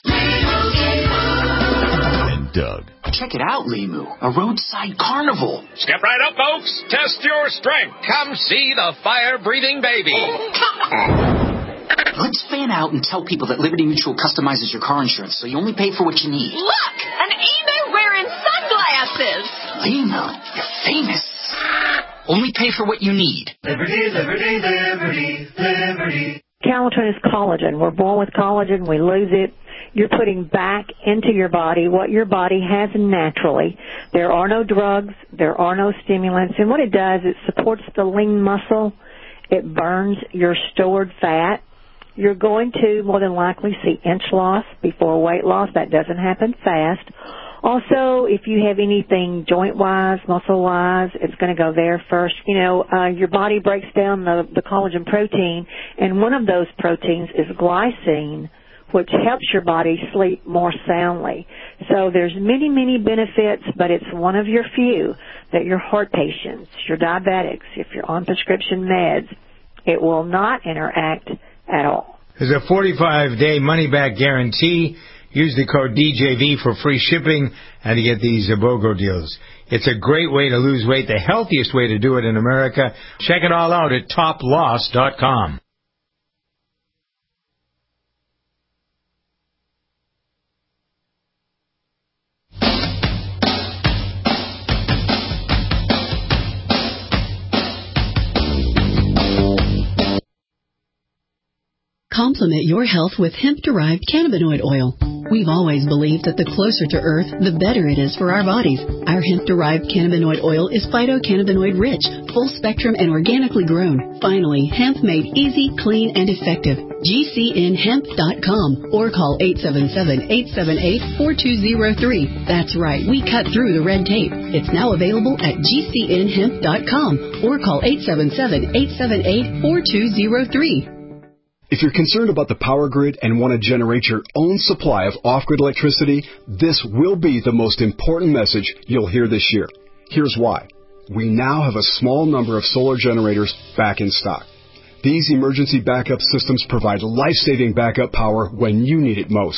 and Doug. Check it out, Limu, a roadside carnival. Step right up, folks. Test your strength. Come see the fire-breathing baby. Let's fan out and tell people that Liberty Mutual customizes your car insurance, so you only pay for what you need. Look, an emu wearing sunglasses. Limu, you're famous. Only pay for what you need. Liberty, liberty, liberty, liberty. Calatrine is collagen. We're born with collagen. We lose it. You're putting back into your body what your body has naturally. There are no drugs. There are no stimulants. And what it does, it supports the lean muscle. It burns your stored fat. You're going to more than likely see inch loss before weight loss. That doesn't happen fast. Also, if you have anything joint-wise, muscle-wise, it's going to go there first. You know, uh, your body breaks down the, the collagen protein, and one of those proteins is glycine, which helps your body sleep more soundly. So there's many, many benefits, but it's one of your few that your heart patients, your diabetics, if you're on prescription meds, it will not interact at all. There's a forty-five day money-back guarantee. Use the code D J V for free shipping and to get these BOGO deals. It's a great way to lose weight, the healthiest way to do it in America. Check it all out at top loss dot com. Complement your health with hemp-derived cannabinoid oil. We've always believed that the closer to Earth, the better it is for our bodies. Our hemp-derived cannabinoid oil is phytocannabinoid-rich, full-spectrum, and organically grown. Finally, hemp made easy, clean, and effective. G C N hemp dot com or call eight seven seven, eight seven eight, four two zero three. That's right, we cut through the red tape. It's now available at G C N hemp dot com or call eight seven seven, eight seven eight, four two zero three. If you're concerned about the power grid and want to generate your own supply of off-grid electricity, this will be the most important message you'll hear this year. Here's why. We now have a small number of solar generators back in stock. These emergency backup systems provide life-saving backup power when you need it most.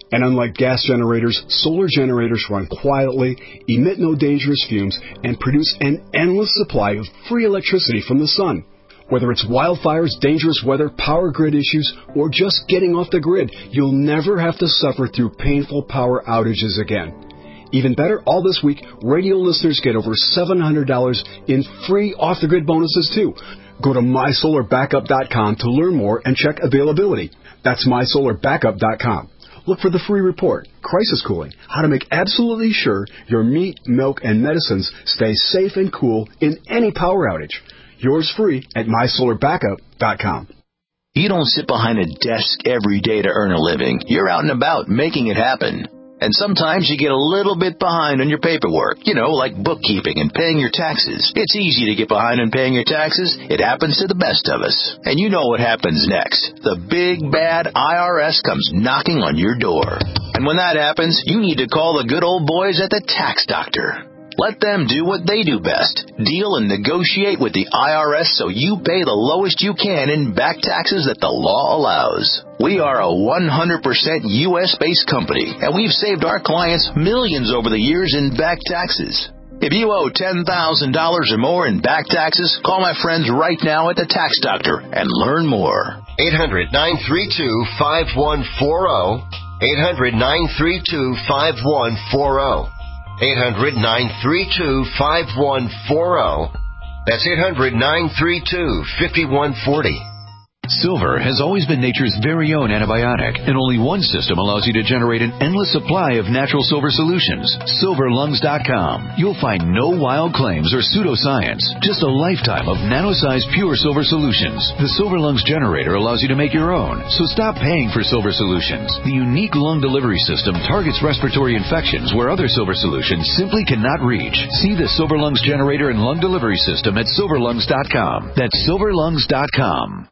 And unlike gas generators, solar generators run quietly, emit no dangerous fumes, and produce an endless supply of free electricity from the sun. Whether it's wildfires, dangerous weather, power grid issues, or just getting off the grid, you'll never have to suffer through painful power outages again. Even better, all this week, radio listeners get over seven hundred dollars in free off-the-grid bonuses, too. Go to my solar backup dot com to learn more and check availability. That's my solar backup dot com. Look for the free report, Crisis Cooling, how to make absolutely sure your meat, milk, and medicines stay safe and cool in any power outage. Yours free at my solar backup dot com. You don't sit behind a desk every day to earn a living. You're out and about making it happen. And sometimes you get a little bit behind on your paperwork, you know, like bookkeeping and paying your taxes. It's easy to get behind on paying your taxes. It happens to the best of us. And you know what happens next. The big, bad I R S comes knocking on your door. And when that happens, you need to call the good old boys at the Tax Doctor. Let them do what they do best. Deal and negotiate with the I R S so you pay the lowest you can in back taxes that the law allows. We are a one hundred percent U S-based company, and we've saved our clients millions over the years in back taxes. If you owe ten thousand dollars or more in back taxes, call my friends right now at the Tax Doctor and learn more. eight hundred, nine three two, five one four zero. eight hundred, nine three two, five one four zero. eight hundred, nine three two, five one four zero. That's eight hundred, nine three two, five one four zero. Silver has always been nature's very own antibiotic, and only one system allows you to generate an endless supply of natural silver solutions. silver lungs dot com. You'll find no wild claims or pseudoscience, just a lifetime of nano-sized pure silver solutions. The Silver Lungs generator allows you to make your own, so stop paying for silver solutions. The unique lung delivery system targets respiratory infections where other silver solutions simply cannot reach. See the Silver Lungs generator and lung delivery system at silver lungs dot com. That's silver lungs dot com.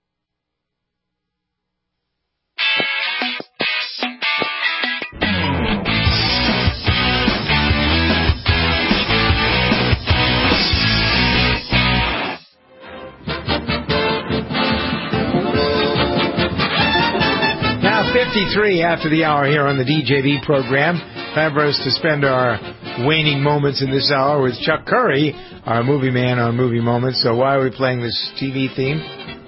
fifty-three after the hour here on the D J V program. Time for us to spend our waning moments in this hour with Chuck Curry, our movie man on Movie Moments. So why are we playing this T V theme?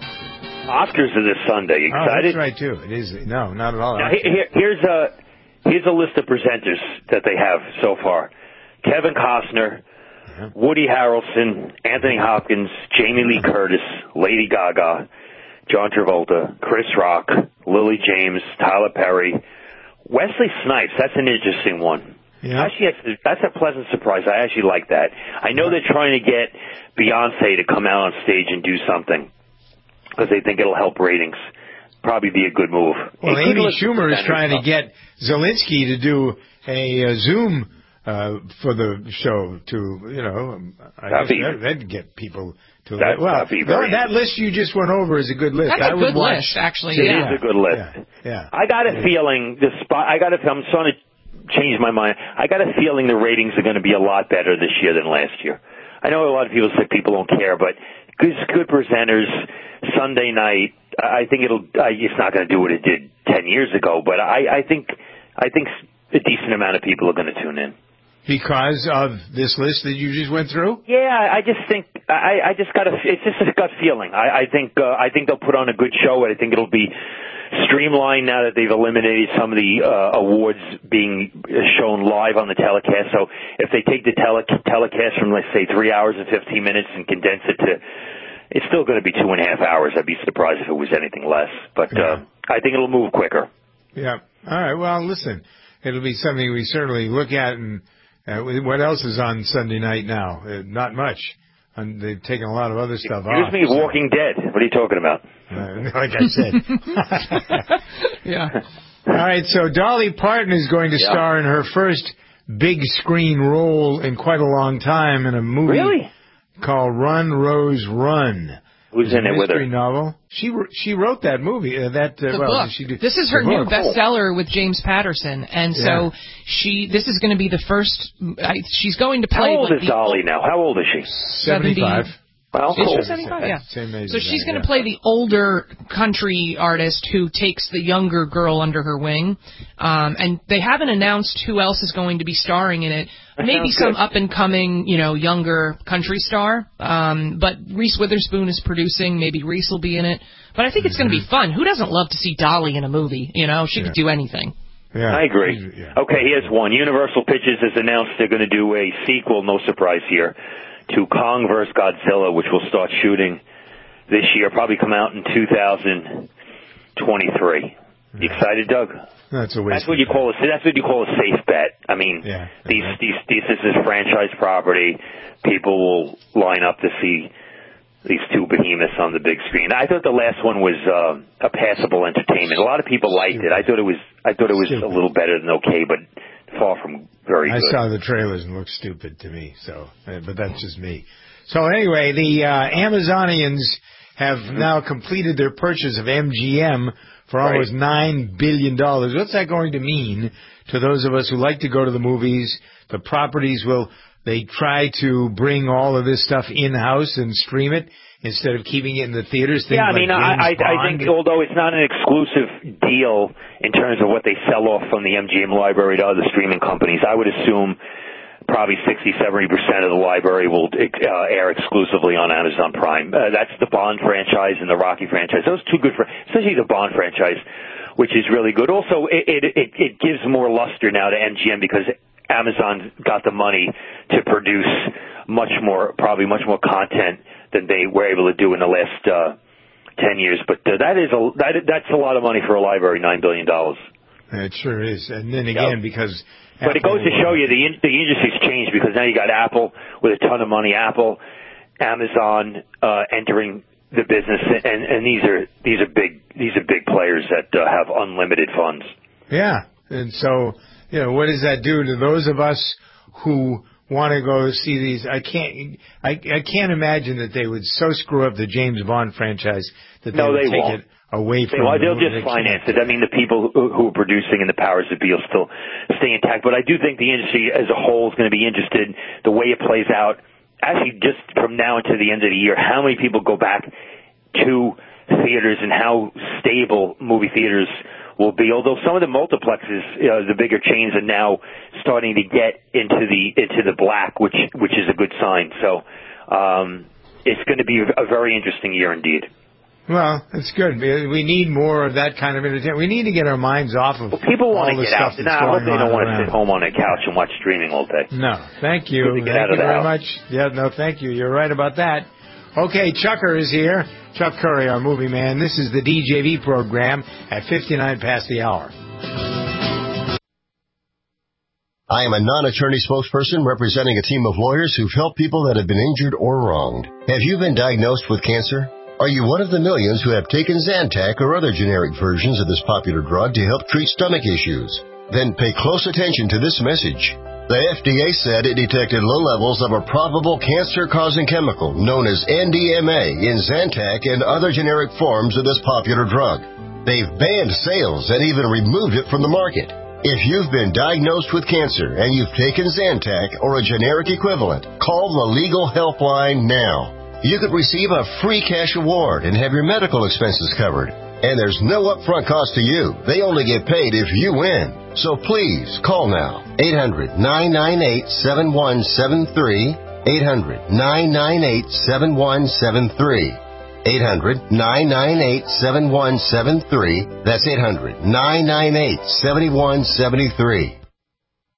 Oscars are this Sunday. Excited? Oh, that's right, too. It is. No, not at all. Now, here, here's a here's a list of presenters that they have so far. Kevin Costner, yeah. Woody Harrelson, Anthony Hopkins, Jamie Lee Curtis, Lady Gaga, John Travolta, Chris Rock, Lily James, Tyler Perry, Wesley Snipes. That's an interesting one. Yeah. Actually, that's a pleasant surprise. I actually like that. I know they're trying to get Beyonce to come out on stage and do something because they think it'll help ratings. Probably be a good move. Well, a Amy Schumer is trying to get Zelensky to do a, a Zoom uh, for the show to, you know, I that'd guess be, that, that'd get people to that. Well, that'd be very that list you just went over is a good list. That's I a would good watch, list, actually. It yeah. is a good list. Yeah. yeah. I got a feeling the spot. I got a. I'm starting to change my mind. I got a feeling the ratings are going to be a lot better this year than last year. I know a lot of people say people don't care, but good, good presenters. Sunday night. I think it'll. Uh, it's not going to do what it did ten years ago, but I, I think. I think a decent amount of people are going to tune in. Because of this list that you just went through? Yeah, I just think I, I just got a. It's just a gut feeling. I, I think uh, I think they'll put on a good show. I think it'll be streamlined now that they've eliminated some of the uh, awards being shown live on the telecast. So if they take the tele- telecast from, let's say, three hours and fifteen minutes and condense it to, it's still going to be two and a half hours. I'd be surprised if it was anything less. But uh, I think it'll move quicker. Yeah. All right. Well, listen, it'll be something we certainly look at. And uh, what else is on Sunday night now? Uh, not much. And they've taken a lot of other stuff Excuse off. me, so. Walking Dead. What are you talking about? Uh, like I said. yeah. All right. So Dolly Parton is going to yeah. star in her first big screen role in quite a long time in a movie really? called Run, Rose, Run. Who's in it with her? Mystery novel. She she wrote that movie. Uh, that uh, the well, book. She did, this is her new book. bestseller with James Patterson, and so yeah. she. This is going to be the first. I, she's going to play. How old like is Dolly now? How old is she? Seventy-five. Well, Is cool. she seventy-five? Yeah. Same age So as she's that, going to yeah. play the older country artist who takes the younger girl under her wing. Um, and they haven't announced who else is going to be starring in it. That Maybe sounds some good. up-and-coming, you know, younger country star. Um, but Reese Witherspoon is producing. Maybe Reese will be in it. But I think it's going to be fun. Who doesn't love to see Dolly in a movie? You know, she Yeah. could do anything. Yeah. I agree. Yeah. Okay, here's one. Universal Pictures has announced they're going to do a sequel, no surprise here, to Kong versus. Godzilla, which will start shooting this year, probably come out in two thousand twenty-three. You excited, Doug? That's a waste. That's what you call a that's what you call a safe bet. I mean, Yeah. these these these this is franchise property. People will line up to see these two behemoths on the big screen. I thought the last one was uh, a passable entertainment. A lot of people liked it. I thought it was I thought it was Stupid. a little better than okay, but far from very I good. saw the trailers and it looked stupid to me. So, uh, but that's just me. So anyway, the uh, Amazonians have now completed their purchase of M G M for Right. almost nine billion dollars. What's that going to mean to those of us who like to go to the movies? The properties will, they try to bring all of this stuff in-house and stream it instead of keeping it in the theaters. Things Yeah, I mean, like I, I, James I Bond. think although it's not an exclusive deal in terms of what they sell off from the M G M library to other streaming companies, I would assume probably sixty, seventy percent of the library will uh, air exclusively on Amazon Prime. Uh, that's the Bond franchise and the Rocky franchise. Those two good, fr- especially the Bond franchise, which is really good. Also, it, it, it, it gives more luster now to M G M because Amazon got the money to produce much more, probably much more content than they were able to do in the last uh, ten years. But uh, that is a that that's a lot of money for a library, nine billion dollars. It sure is. And then again, Yep. because But it goes to show you the in, the industry's changed because now you got Apple with a ton of money, Apple, Amazon uh, entering the business, and, and these are these are big these are big players that uh, have unlimited funds. Yeah, and so, you know, what does that do to those of us who want to go see these? I can't, I, I can't imagine that they would so screw up the James Bond franchise that they No, would they take won't. it away They, from. well, the they'll movie. just finance it. I mean, the people who, who are producing and the powers that be will still stay intact. But I do think the industry as a whole is going to be interested in the way it plays out. Actually, just from now until the end of the year, how many people go back to theaters and how stable movie theaters will be. Although some of the multiplexes, you know, the bigger chains are now starting to get into the into the black, which which is a good sign. So um, it's going to be a very interesting year indeed. Well, it's good. We need more of that kind of entertainment. We need to get our minds off of well, people want all to the get stuff out. that's No, I hope going they don't on want to around. sit home on a couch and watch streaming all day. No, thank you. Good to get Thank out you of the very house. much. Yeah, no, thank you. You're right about that. Okay, Chucker is here. Chuck Curry, our movie man. This is the D J V program at fifty-nine past the hour. I am a non-attorney spokesperson representing a team of lawyers who've helped people that have been injured or wronged. Have you been diagnosed with cancer? Are you one of the millions who have taken Zantac or other generic versions of this popular drug to help treat stomach issues? Then pay close attention to this message. The F D A said it detected low levels of a probable cancer-causing chemical known as N D M A in Zantac and other generic forms of this popular drug. They've banned sales and even removed it from the market. If you've been diagnosed with cancer and you've taken Zantac or a generic equivalent, call the Legal Helpline now. You could receive a free cash award and have your medical expenses covered. And there's no upfront cost to you. They only get paid if you win. So please, call now. eight hundred, nine nine eight, seven one seven three. eight hundred, nine nine eight, seven one seven three. eight hundred, nine nine eight, seven one seven three. That's eight hundred, nine nine eight, seven one seven three.